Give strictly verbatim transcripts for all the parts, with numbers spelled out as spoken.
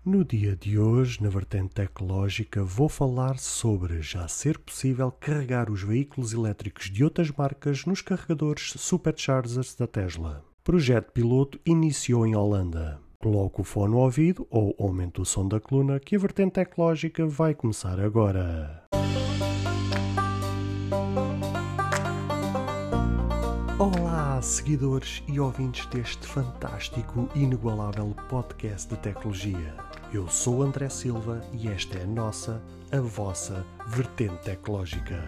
No dia de hoje, na vertente tecnológica, vou falar sobre já ser possível carregar os veículos elétricos de outras marcas nos carregadores Superchargers da Tesla. O projeto piloto iniciou em Holanda. Coloque o fone ao ouvido ou aumente o som da coluna que a vertente tecnológica vai começar agora. Olá, seguidores e ouvintes deste fantástico e inigualável podcast de tecnologia. Eu sou André Silva e esta é a nossa, a vossa vertente tecnológica.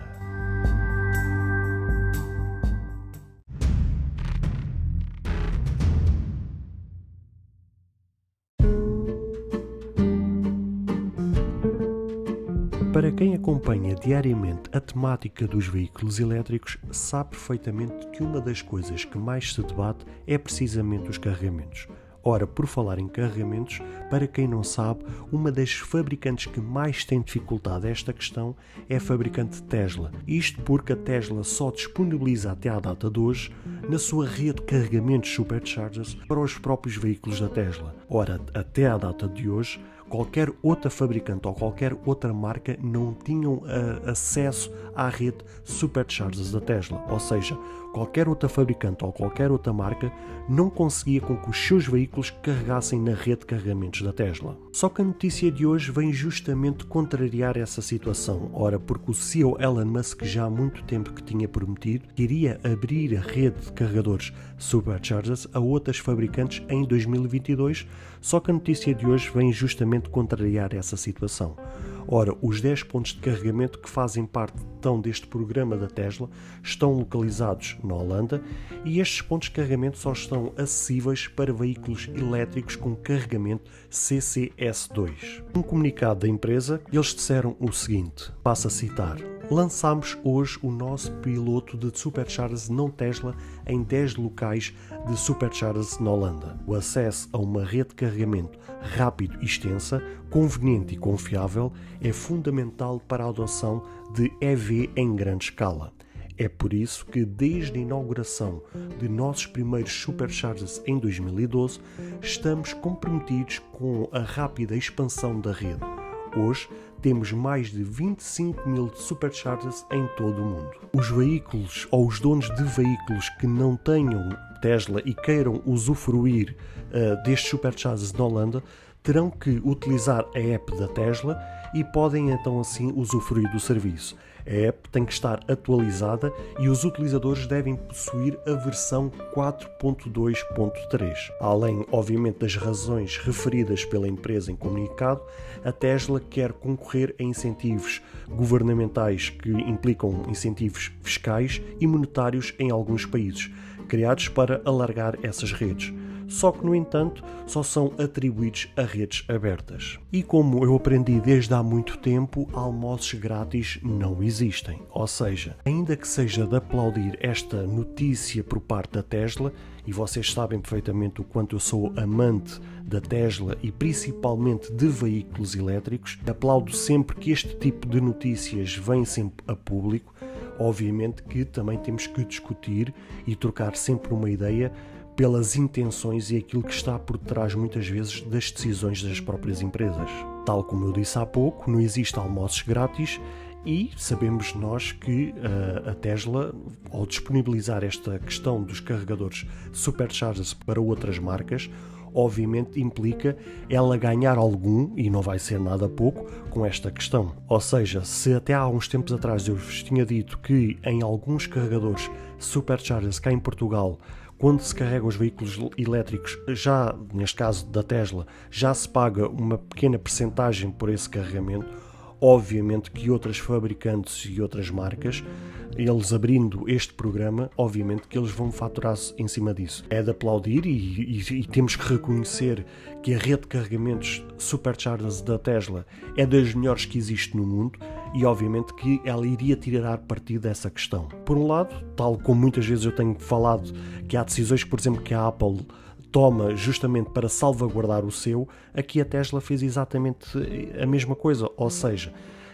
Para quem acompanha diariamente a temática dos veículos elétricos, sabe perfeitamente que uma das coisas que mais se debate é precisamente os carregamentos. Ora, por falar em carregamentos, para quem não sabe, uma das fabricantes que mais tem dificultado esta questão é a fabricante Tesla. Isto porque a Tesla só disponibiliza até à data de hoje na sua rede de carregamentos Superchargers para os próprios veículos da Tesla. Ora, até à data de hoje, qualquer outra fabricante ou qualquer outra marca não tinham uh, acesso à rede Superchargers da Tesla. Ou seja, qualquer outra fabricante ou qualquer outra marca não conseguia com que os seus veículos carregassem na rede de carregamentos da Tesla. Só que a notícia de hoje vem justamente contrariar essa situação. Ora, porque o C E O Elon Musk já há muito tempo que tinha prometido que iria abrir a rede de carregadores Superchargers a outras fabricantes em dois mil e vinte e dois, só que a notícia de hoje vem justamente contrariar essa situação. Ora, os dez pontos de carregamento que fazem parte então deste programa da Tesla estão localizados na Holanda e estes pontos de carregamento só estão acessíveis para veículos elétricos com carregamento C C S dois. Um comunicado da empresa, eles disseram o seguinte, passo a citar: lançamos hoje o nosso piloto de Superchargers não Tesla em dez locais de Superchargers na Holanda. O acesso a uma rede de carregamento rápido e extensa, conveniente e confiável é fundamental para a adoção de E V em grande escala. É por isso que, desde a inauguração de nossos primeiros Superchargers em dois mil e doze, estamos comprometidos com a rápida expansão da rede. Hoje, temos mais de vinte e cinco mil Superchargers em todo o mundo. Os veículos ou os donos de veículos que não tenham Tesla e queiram usufruir uh, destes Superchargers na Holanda terão que utilizar a app da Tesla e podem então assim usufruir do serviço. A app tem que estar atualizada e os utilizadores devem possuir a versão quatro ponto dois ponto três. Além, obviamente, das razões referidas pela empresa em comunicado, a Tesla quer concorrer a incentivos governamentais que implicam incentivos fiscais e monetários em alguns países, criados para alargar essas redes. Só que, no entanto, só são atribuídos a redes abertas. E como eu aprendi desde há muito tempo, almoços grátis não existem. Ou seja, ainda que seja de aplaudir esta notícia por parte da Tesla, e vocês sabem perfeitamente o quanto eu sou amante da Tesla e principalmente de veículos elétricos, aplaudo sempre que este tipo de notícias vem sempre a público. Obviamente que também temos que discutir e trocar sempre uma ideia pelas intenções e aquilo que está por trás muitas vezes das decisões das próprias empresas. Tal como eu disse há pouco, não existe almoços grátis e sabemos nós que uh, a Tesla, ao disponibilizar esta questão dos carregadores Superchargers para outras marcas, obviamente implica ela ganhar algum, e não vai ser nada pouco, com esta questão. Ou seja, se até há uns tempos atrás eu vos tinha dito que em alguns carregadores Superchargers cá em Portugal, quando se carregam os veículos elétricos, já neste caso da Tesla, já se paga uma pequena percentagem por esse carregamento. Obviamente que outras fabricantes e outras marcas, eles abrindo este programa, obviamente que eles vão faturar em cima disso. É de aplaudir e, e, e temos que reconhecer que a rede de carregamentos Superchargers da Tesla é das melhores que existe no mundo e obviamente que ela iria tirar partido dessa questão. Por um lado, tal como muitas vezes eu tenho falado, que há decisões, por exemplo, que a Apple toma justamente para salvaguardar o seu, aqui a Tesla fez exatamente a mesma coisa, ou seja,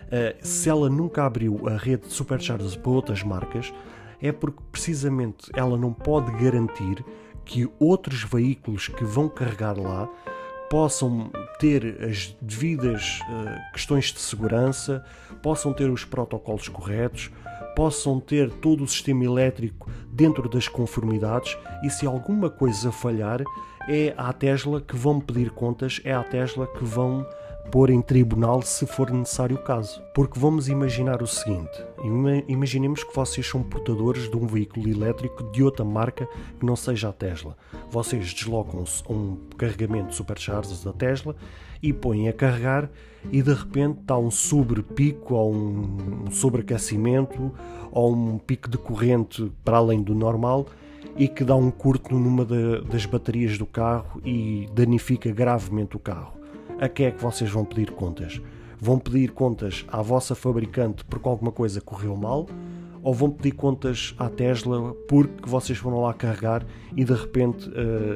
se ela nunca abriu a rede de Superchargers para outras marcas, é porque precisamente ela não pode garantir que outros veículos que vão carregar lá possam ter as devidas uh, questões de segurança, possam ter os protocolos corretos, possam ter todo o sistema elétrico dentro das conformidades, e se alguma coisa falhar, é à Tesla que vão pedir contas, é à Tesla que vão pôr em tribunal se for necessário o caso. Porque vamos imaginar o seguinte, imaginemos que vocês são portadores de um veículo elétrico de outra marca que não seja a Tesla. Vocês deslocam-se a um carregamento supercharger da Tesla e põem a carregar, e de repente está um sobrepico ou um sobreaquecimento ou um pico de corrente para além do normal, e que dá um curto numa das baterias do carro e danifica gravemente o carro. A quem é que vocês vão pedir contas? Vão pedir contas à vossa fabricante porque alguma coisa correu mal? Ou vão pedir contas à Tesla porque vocês foram lá carregar e de repente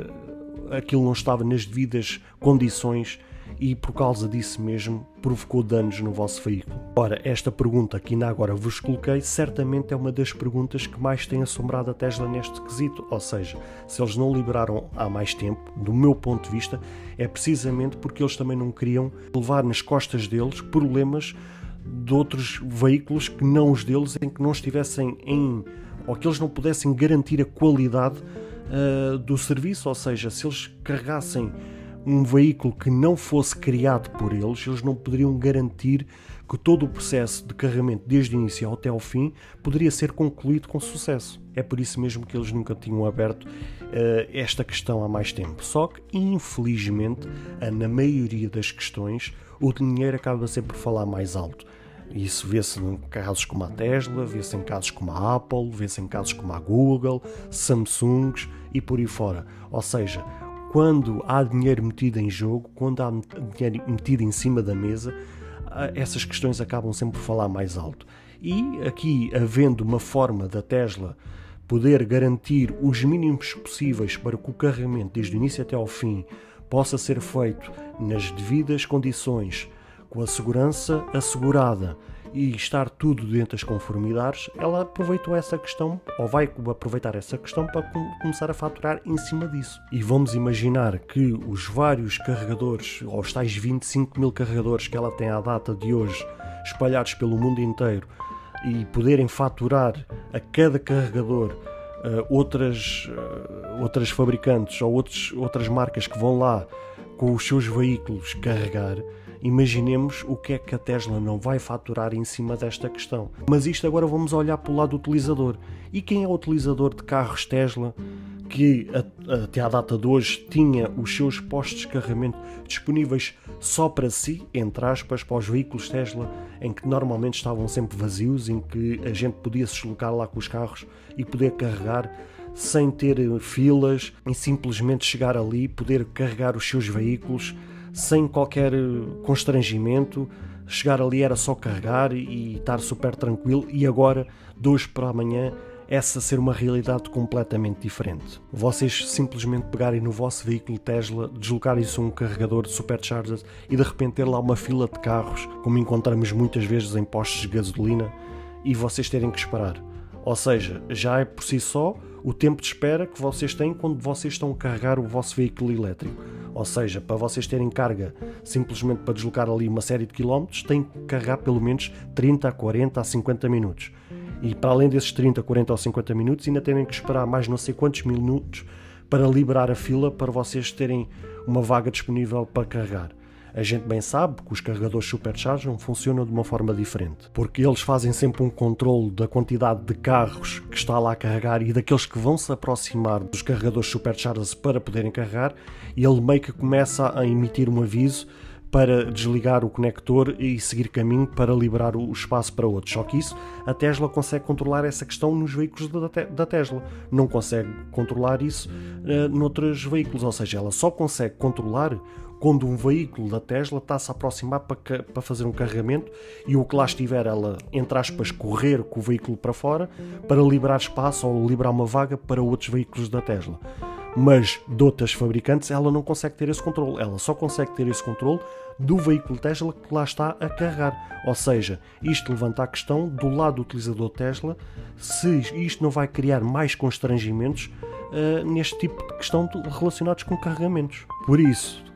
uh, aquilo não estava nas devidas condições e por causa disso mesmo provocou danos no vosso veículo? Ora, esta pergunta que ainda agora vos coloquei certamente é uma das perguntas que mais tem assombrado a Tesla neste quesito, ou seja, se eles não liberaram há mais tempo, do meu ponto de vista, é precisamente porque eles também não queriam levar nas costas deles problemas de outros veículos que não os deles, em que não estivessem em, ou que eles não pudessem garantir a qualidade uh, do serviço, ou seja, se eles carregassem um veículo que não fosse criado por eles, eles não poderiam garantir que todo o processo de carregamento, desde o início até ao fim, poderia ser concluído com sucesso. É por isso mesmo que eles nunca tinham aberto uh, esta questão há mais tempo. Só que, infelizmente, na maioria das questões, o dinheiro acaba sempre por falar mais alto. Isso vê-se em casos como a Tesla, vê-se em casos como a Apple, vê-se em casos como a Google, Samsungs e por aí fora. Ou seja, quando há dinheiro metido em jogo, quando há dinheiro metido em cima da mesa, essas questões acabam sempre por falar mais alto. E aqui, havendo uma forma da Tesla poder garantir os mínimos possíveis para que o carregamento, desde o início até ao fim, possa ser feito nas devidas condições, com a segurança assegurada e estar tudo dentro das conformidades, ela aproveitou essa questão, ou vai aproveitar essa questão para começar a faturar em cima disso. E vamos imaginar que os vários carregadores, ou os tais vinte e cinco mil carregadores que ela tem à data de hoje, espalhados pelo mundo inteiro, e poderem faturar a cada carregador uh, outras, uh, outras fabricantes ou outros, outras marcas que vão lá com os seus veículos carregar, imaginemos o que é que a Tesla não vai faturar em cima desta questão. Mas isto agora vamos olhar para o lado do utilizador. E quem é o utilizador de carros Tesla que até à data de hoje tinha os seus postos de carregamento disponíveis só para si, entre aspas, para os veículos Tesla, em que normalmente estavam sempre vazios, em que a gente podia se deslocar lá com os carros e poder carregar sem ter filas, e simplesmente chegar ali, poder carregar os seus veículos sem qualquer constrangimento, chegar ali era só carregar e estar super tranquilo, e agora, de hoje para amanhã, essa ser uma realidade completamente diferente. Vocês simplesmente pegarem no vosso veículo Tesla, deslocarem-se a um carregador de supercharger e de repente ter lá uma fila de carros, como encontramos muitas vezes em postos de gasolina, e vocês terem que esperar. Ou seja, já é por si só o tempo de espera que vocês têm quando vocês estão a carregar o vosso veículo elétrico. Ou seja, para vocês terem carga simplesmente para deslocar ali uma série de quilómetros, têm que carregar pelo menos trinta, a quarenta, a cinquenta minutos. E para além desses trinta, quarenta ou cinquenta minutos, ainda terem que esperar mais não sei quantos minutos para liberar a fila para vocês terem uma vaga disponível para carregar. A gente bem sabe que os carregadores supercharger funcionam de uma forma diferente, porque eles fazem sempre um controle da quantidade de carros que está lá a carregar e daqueles que vão se aproximar dos carregadores superchargers para poderem carregar, e ele meio que começa a emitir um aviso para desligar o conector e seguir caminho para liberar o espaço para outros. Só que isso, a Tesla consegue controlar essa questão nos veículos da Tesla. Não consegue controlar isso uh, noutros veículos, ou seja, ela só consegue controlar quando um veículo da Tesla está-se a aproximar para, para fazer um carregamento e o que lá estiver, ela, entre aspas, correr com o veículo para fora para liberar espaço ou liberar uma vaga para outros veículos da Tesla. Mas de outras fabricantes ela não consegue ter esse controle, ela só consegue ter esse controle do veículo Tesla que lá está a carregar. Ou seja, isto levanta a questão do lado do utilizador Tesla, se isto não vai criar mais constrangimentos uh, neste tipo de questão relacionados com carregamentos. Por isso,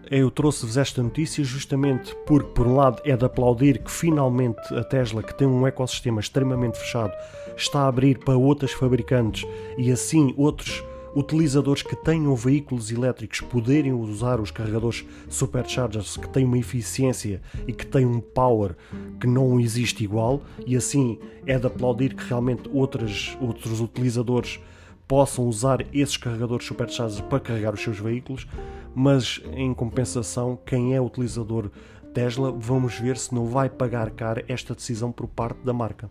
eu trouxe-vos esta notícia justamente porque, por um lado, é de aplaudir que finalmente a Tesla, que tem um ecossistema extremamente fechado, está a abrir para outras fabricantes e assim outros utilizadores que tenham veículos elétricos poderem usar os carregadores superchargers que têm uma eficiência e que têm um power que não existe igual, e assim é de aplaudir que realmente outras, outros utilizadores possam usar esses carregadores superchargers para carregar os seus veículos, mas em compensação, quem é utilizador Tesla, vamos ver se não vai pagar caro esta decisão por parte da marca.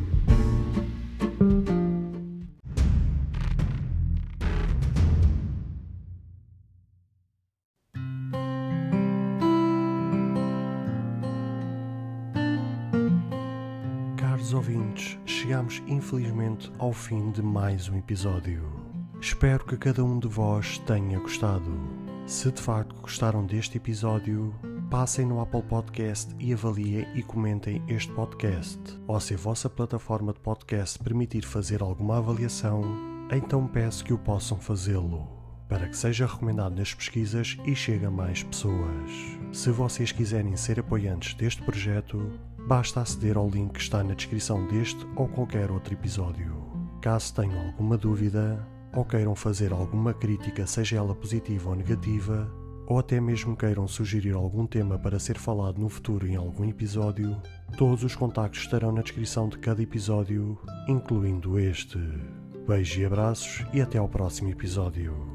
Caros ouvintes, chegamos infelizmente ao fim de mais um episódio. Espero que cada um de vós tenha gostado. Se de facto gostaram deste episódio, passem no Apple Podcast e avaliem e comentem este podcast. Ou se a vossa plataforma de podcast permitir fazer alguma avaliação, então peço que o possam fazê-lo, para que seja recomendado nas pesquisas e chegue a mais pessoas. Se vocês quiserem ser apoiantes deste projeto, basta aceder ao link que está na descrição deste ou qualquer outro episódio. Caso tenham alguma dúvida, ou queiram fazer alguma crítica, seja ela positiva ou negativa, ou até mesmo queiram sugerir algum tema para ser falado no futuro em algum episódio, todos os contactos estarão na descrição de cada episódio, incluindo este. Beijos e abraços e até ao próximo episódio.